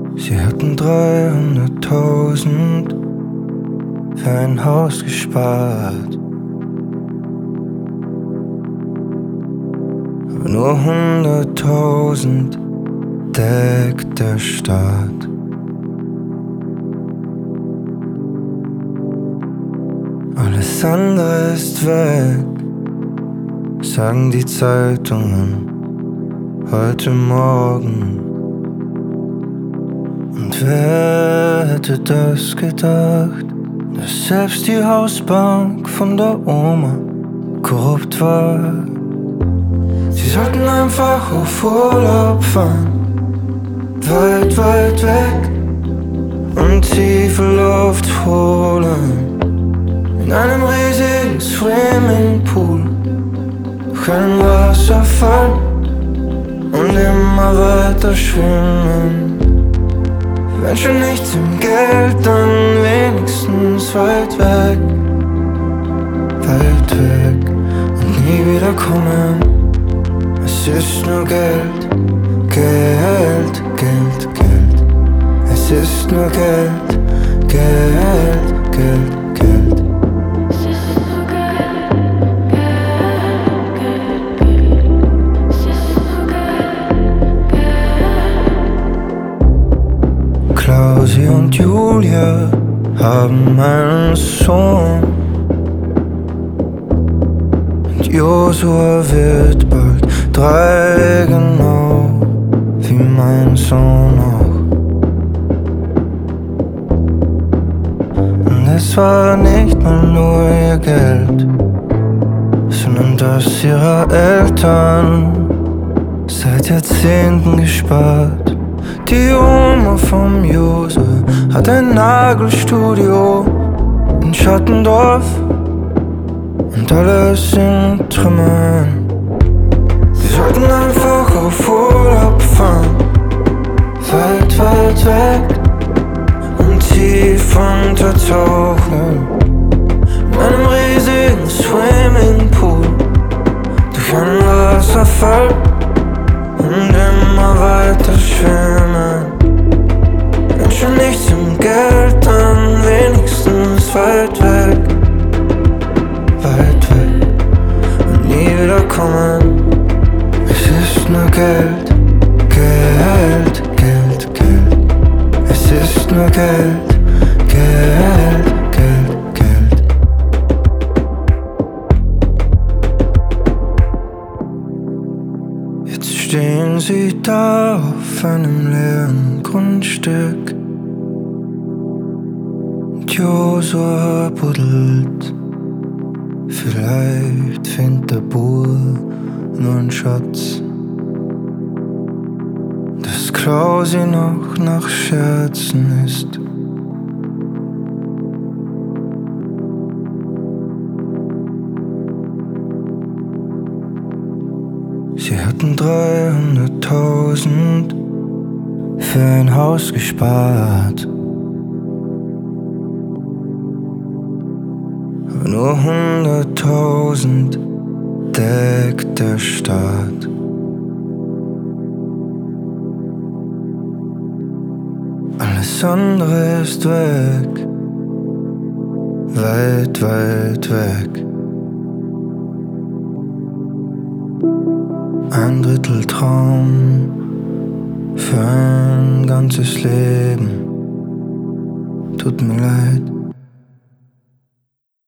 Sie hatten 300.000 für ein Haus gespart, aber nur 100.000 deckt der Staat. Alles andere ist weg, sagen die Zeitungen heute Morgen. Und wer hätte das gedacht, dass selbst die Hausbank von der Oma korrupt war? Sie sollten einfach auf Urlaub fahren, weit, weit weg, und tiefe Luft holen. In einem riesigen Swimmingpool, kein Wasserfall, und immer weiter schwimmen. Wenn schon nichts im Geld, dann wenigstens weit weg. Weit weg und nie wiederkommen. Es ist nur Geld, Geld, Geld, Geld. Es ist nur Geld, Geld, Geld, Geld. Klausi und Julia haben einen Sohn, und Josua wird bald 3, genau wie mein Sohn auch. Und es war nicht mal nur ihr Geld, sondern das ihrer Eltern seit Jahrzehnten gespart. Die Oma vom Jose hat ein Nagelstudio in Schattendorf und alles in Trümmern. Wir sollten einfach auf Urlaub fahren, weit, weit weg, und tief untertauchen. In einem riesigen Swimmingpool, durch einen Wasserfall, und immer weiter schwimmen. Wenn schon nichts im Geld, dann wenigstens weit weg. Weit weg und nie wiederkommen. Es ist nur Geld, Geld, Geld, Geld. Es ist nur Geld, Geld, Geld, Geld. Jetzt stehen sie da auf einem leeren Grundstück, und Josua buddelt. Vielleicht findet der Bur nur einen Schatz, dass Klausi noch nach Scherzen ist. Sie hatten 300.000 für ein Haus gespart, aber nur 100.000 deckt der Staat. Alles andere ist weg, weit, weit weg. 1/3 Traum für ein ganzes Leben. Tut mir leid.